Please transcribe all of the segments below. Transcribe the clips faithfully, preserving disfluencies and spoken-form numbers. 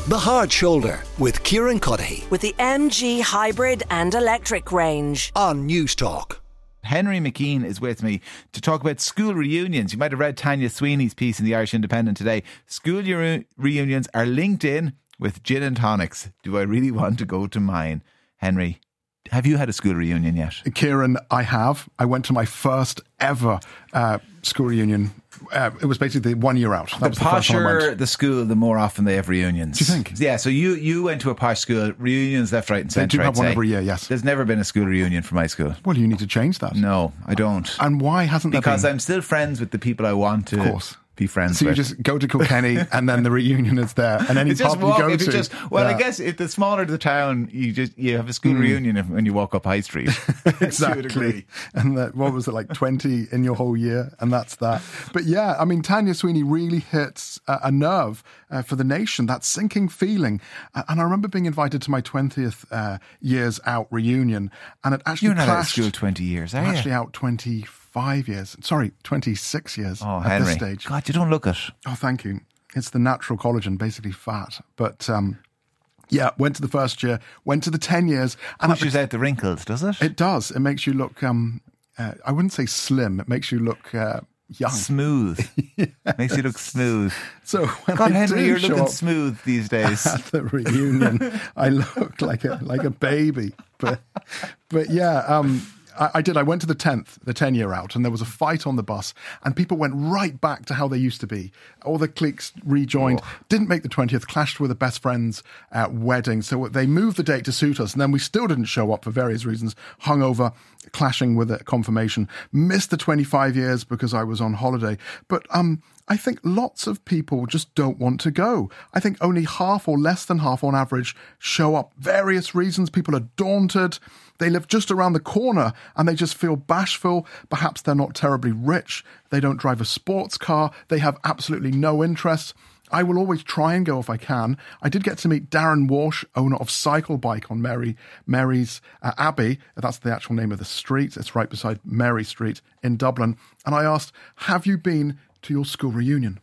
The Hard Shoulder with Kieran Cuddihy with the M G Hybrid and Electric range on News Talk. Henry McKean is with me to talk about school reunions. You might have read Tanya Sweeney's piece in the Irish Independent today. School re- reunions are linked in with gin and tonics. Do I really want to go to mine? Henry, have you had a school reunion yet? Kieran, I have. I went to my first ever uh, school reunion. Uh, it was basically one year out. That the was the first time I posher went. the school, the more often they have reunions. Do you think? Yeah, so you, you went to a posh school, reunions left, right and They centre. do have I'd one say. every year, yes. There's never been a school reunion for my school. Well, you need to change that. No, I don't. And why hasn't there Because been? I'm still friends with the people I want to Of course. be friends So you with. just go to Kilkenny and then the reunion is there. And any It's just pub you walk, go if to. you just, well, yeah. I guess if the smaller the town, you just you have a school Mm. reunion if, when you walk up High Street. To a degree. Exactly. And that, what was it, like twenty in your whole year? And that's that. But yeah, I mean, Tanya Sweeney really hits a, a nerve uh, for the nation, that sinking feeling. Uh, and I remember being invited to my twentieth uh, years out reunion, and it actually You're not out of clashed. school twenty years, are I'm you? actually out twenty-five years. Sorry, twenty-six years Oh, at Henry. this stage. God, you don't look it. Oh, thank you. It's the natural collagen, basically fat. But um, yeah, went to the first year, went to the ten years. And at the- Pushes out the wrinkles, does it? it does. It makes you look, um, uh, I wouldn't say slim. It makes you look uh, young. Smooth. Makes you look smooth. So when God, I Henry, do you're show looking up smooth these days. at the reunion, I look like a like a baby. But but yeah, um, I, I did. I went to the tenth, the ten year out, and there was a fight on the bus, and people went right back to how they used to be. All the cliques rejoined. Oh. Didn't make the twentieth. Clashed with a best friend's uh, wedding, so they moved the date to suit us, and then we still didn't show up for various reasons. Hungover, clashing with a confirmation. Missed the twenty-five years because I was on holiday, but um. I think lots of people just don't want to go. I think only half or less than half on average show up. Various reasons. People are daunted. They live just around the corner and they just feel bashful. Perhaps they're not terribly rich. They don't drive a sports car. They have absolutely no interest. I will always try and go if I can. I did get to meet Darren Walsh, owner of Cycle Bike on Mary Mary's uh, Abbey. That's the actual name of the street. It's right beside Mary Street in Dublin. And I asked, have you been to your school reunion?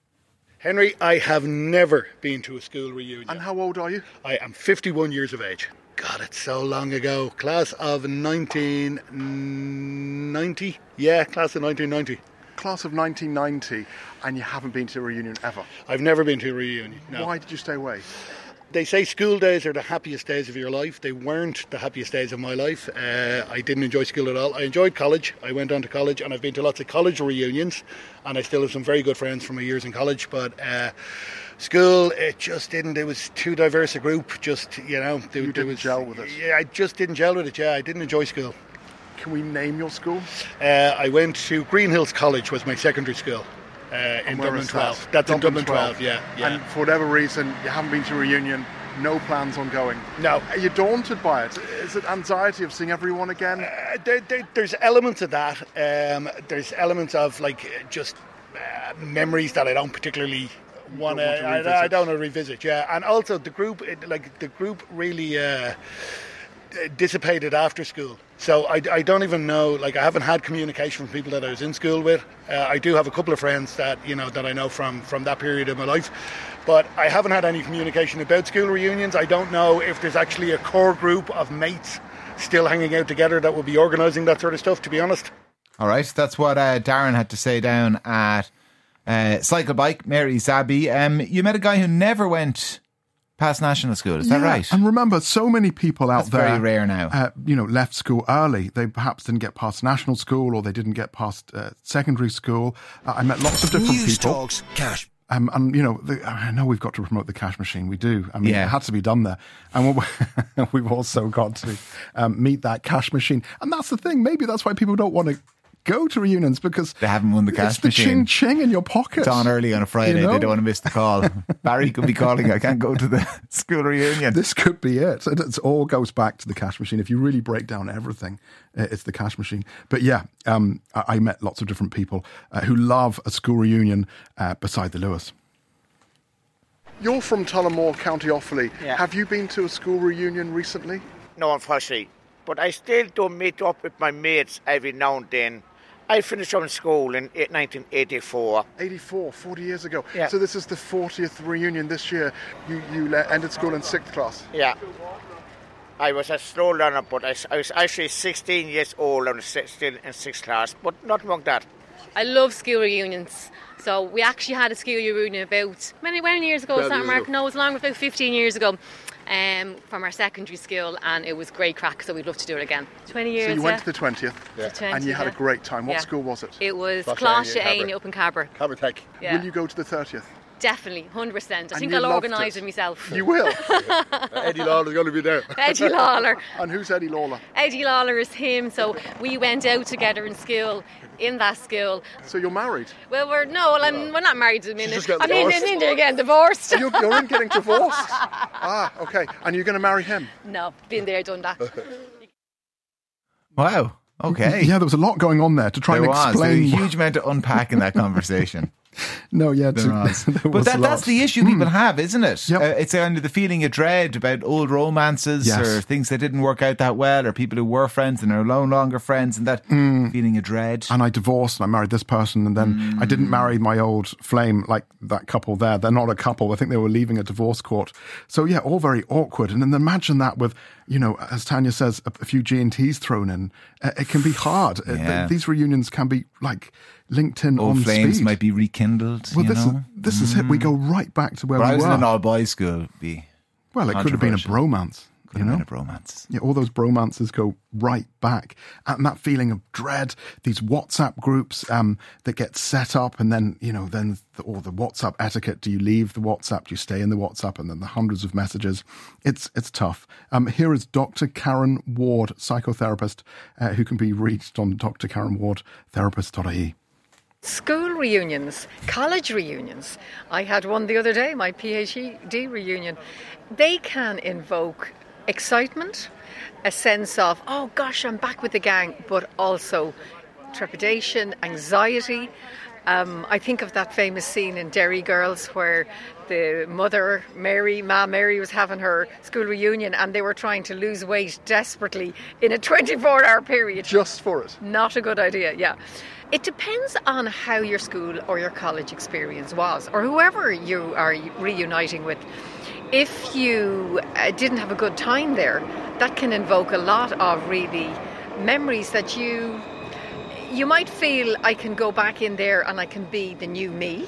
Henry, I have never been to a school reunion. And how old are you? I am fifty-one years of age. God, it's so long ago. Class of nineteen ninety? Yeah, class of nineteen ninety. Class of nineteen ninety, and you haven't been to a reunion ever. I've never been to a reunion, no. Why did you stay away? They say school days are the happiest days of your life. They weren't the happiest days of my life. Uh, I didn't enjoy school at all. I enjoyed college. I went on to college and I've been to lots of college reunions, and I still have some very good friends from my years in college. But uh, school, it just didn't. It was too diverse a group. Just, you know. There, You there didn't was, gel with it? Yeah, I just didn't gel with it, yeah. I didn't enjoy school. Can we name your school? Uh, I went to Green Hills College, was my secondary school. Uh, in And where Dublin is that? twelve. That's in Dublin twelve, yeah, yeah. And for whatever reason, you haven't been to a reunion, no plans on going. No. Are you daunted by it? Is it anxiety of seeing everyone again? Uh, there, there, there's elements of that. Um, there's elements of like just uh, memories that I don't particularly want to. want to I, revisit. I don't want to revisit. Yeah, and also the group, it, like the group, really uh, dissipated after school. So I, I don't even know. Like I haven't had communication from people that I was in school with. Uh, I do have a couple of friends that you know that I know from from that period of my life. But I haven't had any communication about school reunions. I don't know if there's actually a core group of mates still hanging out together that will be organising that sort of stuff, to be honest. All right, that's what uh, Darren had to say down at uh, Cycle Bike, Mary's Abbey. Um, you met a guy who never went past national school, is that Yeah, right? And remember, so many people out That's there, very rare now. Uh, you know, left school early. They perhaps didn't get past national school, or they didn't get past uh, secondary school. Uh, I met lots of different News people. Talks Cash. Um, and, you know, the, I know we've got to promote the cash machine. We do. I mean, Yeah. it had to be done there. And we- we've also got to um, meet that cash machine. And that's the thing. Maybe that's why people don't want to go to reunions, because They haven't won the cash it's the machine. ching-ching in your pocket. It's on early on a Friday. You know? They don't want to miss the call. Barry could be calling. I can't go to the school reunion. This could be it. It it's all goes back to the cash machine. If you really break down everything, uh, it's the cash machine. But yeah, um, I, I met lots of different people uh, who love a school reunion uh, beside the Lewis. You're from Tullamore, County Offaly. Yeah. Have you been to a school reunion recently? No, unfortunately. But I still do meet up with my mates every now and then. I finished from school in nineteen eighty-four. eighty-four, forty years ago. Yeah. So this is the fortieth reunion this year. You you le- ended school in sixth class. Yeah. I was a slow learner, but I, I was actually sixteen years old and still in sixth class, but not among that. I love school reunions. So we actually had a school reunion about, many, many years ago, is that, Mark? No, it was longer, about fifteen years ago, um, from our secondary school, and it was great crack, so we'd love to do it again. twenty years, So you yeah. went to the twentieth, Yeah. twentieth, and you had yeah. a great time. What Yeah. school was it? It was Cláiste Cláiste Éine, Éine up in Cabra. Cabertech. Yeah. Will you go to the thirtieth? Definitely, one hundred percent. I And think you I'll loved organise it. it myself. You will. Eddie Lawler's going to be there. Eddie Lawler. And who's Eddie Lawler? Eddie Lawler is him, so we went out together in school, in that school. So you're married? Well, we're, no, well, I'm, we're not married at the minute. just getting I mean, divorced. in India again, divorced. You're, you're in getting divorced? Ah, okay. And you're going to marry him? No, been there, done that. Wow. Okay. Yeah, there was a lot going on there to try There and was. There explain. was a huge amount to unpack in that conversation. No, yeah, There to, was. there But was that, a that's lot. the issue people have, isn't it? Yep. Uh, it's kind of the feeling of dread about old romances Yes. or things that didn't work out that well, or people who were friends and are no longer friends, and that feeling of dread. And I divorced and I married this person, and then I didn't marry my old flame like that couple there. They're not a couple. I think they were leaving a divorce court. So yeah, all very awkward. And then imagine that with, you know, as Tanya says, a, a few G and T's thrown in. Uh, it can be hard. Uh, Yeah. th- these reunions can be like LinkedIn Old on flames speed. might be rekindled. well, you this know? is this is it. We go right back to where But I we was were. in an all boys school. It'd Be well, it could have been a controversial. bromance. Could you have know? been a bromance. Yeah, all those bromances go right back. And that feeling of dread, these WhatsApp groups um, that get set up, and then, you know, then the, or the WhatsApp etiquette. Do you leave the WhatsApp? Do you stay in the WhatsApp? And then the hundreds of messages. It's it's tough. Um, here is Doctor Karen Ward, psychotherapist, uh, who can be reached on d r karen ward therapist dot I E. School reunions, college reunions. I had one the other day, my PhD reunion. They can invoke excitement, a sense of, oh gosh, I'm back with the gang, but also trepidation, anxiety. Um, I think of that famous scene in Derry Girls where the mother, Mary, Ma Mary, was having her school reunion and they were trying to lose weight desperately in a twenty-four hour period. Just for it. Not a good idea, yeah. It depends on how your school or your college experience was, or whoever you are reuniting with. If you uh, didn't have a good time there, that can invoke a lot of really memories that you you might feel, I can go back in there and I can be the new me.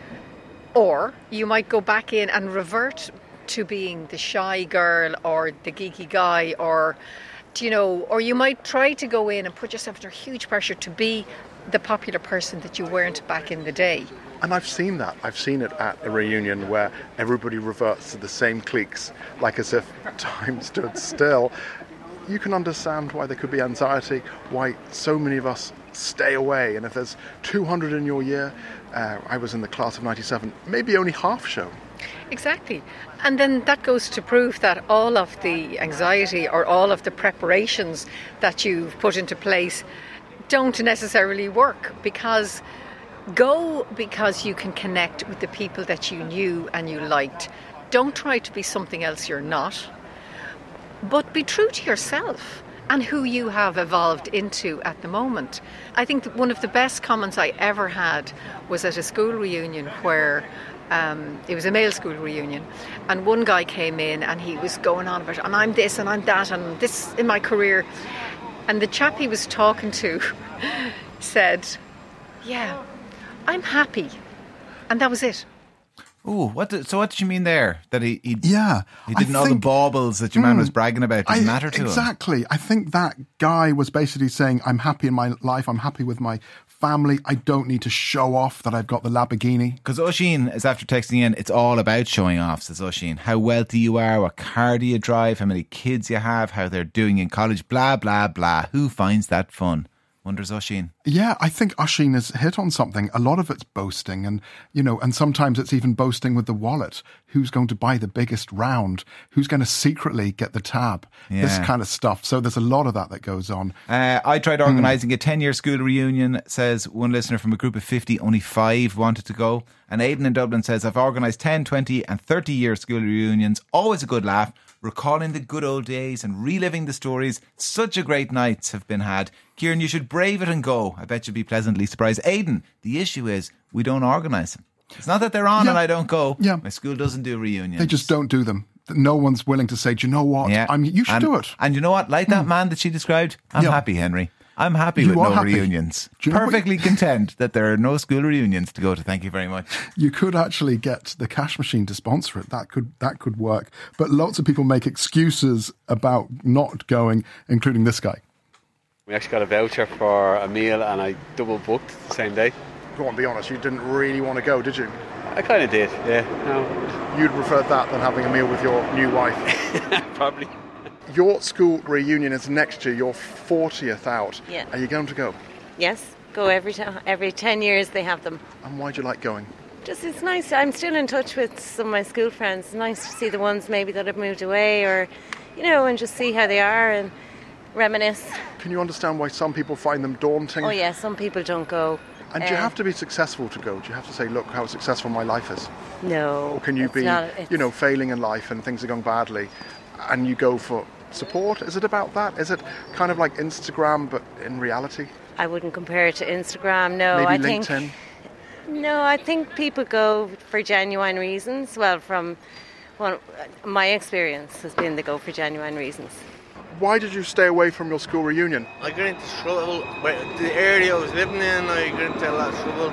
Or you might go back in and revert to being the shy girl or the geeky guy, or, you know, or you might try to go in and put yourself under huge pressure to be the popular person that you weren't back in the day. And I've seen that. I've seen it at a reunion where everybody reverts to the same cliques, like as if time stood still. You can understand why there could be anxiety, why so many of us stay away. And if there's two hundred in your year, uh, I was in the class of ninety-seven, maybe only half show. Exactly. And then that goes to prove that all of the anxiety or all of the preparations that you've put into place don't necessarily work, because go because you can connect with the people that you knew and you liked. Don't try to be something else you're not, but be true to yourself and who you have evolved into at the moment. I think that one of the best comments I ever had was at a school reunion where um, it was a male school reunion, and one guy came in and he was going on about, and I'm this and I'm that and this in my career. And the chap he was talking to said, yeah, I'm happy. And that was it. Oh, what? Did, so what did you mean there? That he he, Yeah, he didn't I know the think- baubles that your man was bragging about didn't I- matter to him. Exactly. I think that guy was basically saying, I'm happy in my life, I'm happy with my family, I don't need to show off that I've got the Lamborghini. Because Oisín is after texting in, it's all about showing off, says Oisín. How wealthy you are, what car do you drive, how many kids you have, how they're doing in college, blah, blah, blah. Who finds that fun? Wonders Oisín. Yeah, I think Oisín has hit on something. A lot of it's boasting, and, you know, and sometimes it's even boasting with the wallet. Who's going to buy the biggest round? Who's going to secretly get the tab? This Yeah. kind of stuff. So there's a lot of that that goes on. Uh, I tried organising a ten-year school reunion, says one listener from a group of fifty, only five wanted to go. And Aidan in Dublin says, I've organised ten, twenty and thirty-year school reunions. Always a good laugh. recalling the good old days and reliving the stories. Such a great nights have been had. Kieran, you should brave it and go. I bet you'll be pleasantly surprised. Aidan, the issue is we don't organise them. It's not that they're on Yeah. and I don't go. Yeah. My school doesn't do reunions. They just don't do them. No one's willing to say, do you know what? Yeah. I'm, you should and, do it. And you know what? Like that man that she described, I'm Yeah. happy, Henry. I'm happy You with are no happy. reunions. Do you know what- Perfectly content that there are no school reunions to go to. Thank you very much. You could actually get the cash machine to sponsor it. That could that could work. But lots of people make excuses about not going, including this guy. We actually got a voucher for a meal and I double booked the same day. Go on, be honest, you didn't really want to go, did you? I kind of did, yeah. No, You'd prefer that than having a meal with your new wife. probably. Your school reunion is next year, your fortieth out. Yeah. Are you going to go? Yes, go every time. Every ten years they have them. And why do you like going? Just it's nice. I'm still in touch with some of my school friends. It's nice to see the ones maybe that have moved away, or you know, and just see how they are and reminisce. Can you understand why some people find them daunting? Oh yeah, some people don't go. And do you Uh, have to be successful to go? Do you have to say, look how successful my life is? No. Or can you it's be, not- it's- you know, failing in life and things are going badly and you go for support? Is it about that? Is it kind of like Instagram but in reality? I wouldn't compare it to Instagram. No, Maybe I LinkedIn? think. No, I think people go for genuine reasons. Well, from well, my experience has been they go for genuine reasons. Why did you stay away from your school reunion? I got into trouble. But the area I was living in, I got into a lot of trouble.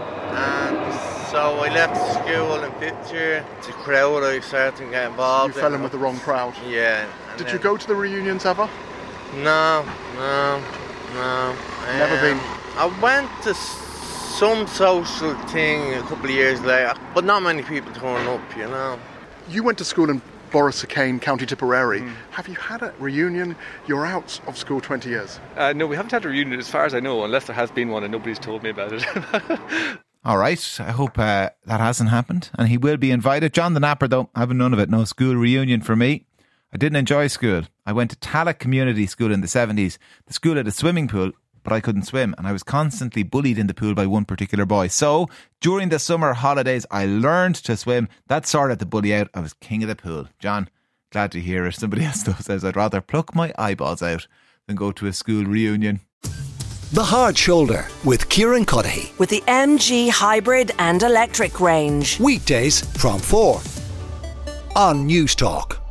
And so I left school in fifth year. The crowd, I started to get involved You fell in with the wrong crowd. Yeah. and Did then- you go to the reunions ever? No, no, no. Never Um, been? I went to s- some social thing a couple of years later, but not many people turn up, you know. You went to school in Borrisokane, County Tipperary. Hmm. Have you had a reunion? You're out of school twenty years. Uh, no, we haven't had a reunion as far as I know, unless there has been one and nobody's told me about it. All right. I hope uh, that hasn't happened. And he will be invited. John the Napper, though, having none of it. No school reunion for me. I didn't enjoy school. I went to Tallaght Community School in the seventies. The school had a swimming pool, but I couldn't swim. And I was constantly bullied in the pool by one particular boy. So during the summer holidays, I learned to swim. That sorted the bully out. I was king of the pool. John, glad to hear it. Somebody else though says I'd rather pluck my eyeballs out than go to a school reunion. The Hard Shoulder with Kieran Cuddihy. With the M G hybrid and electric range. Weekdays from four on News Talk.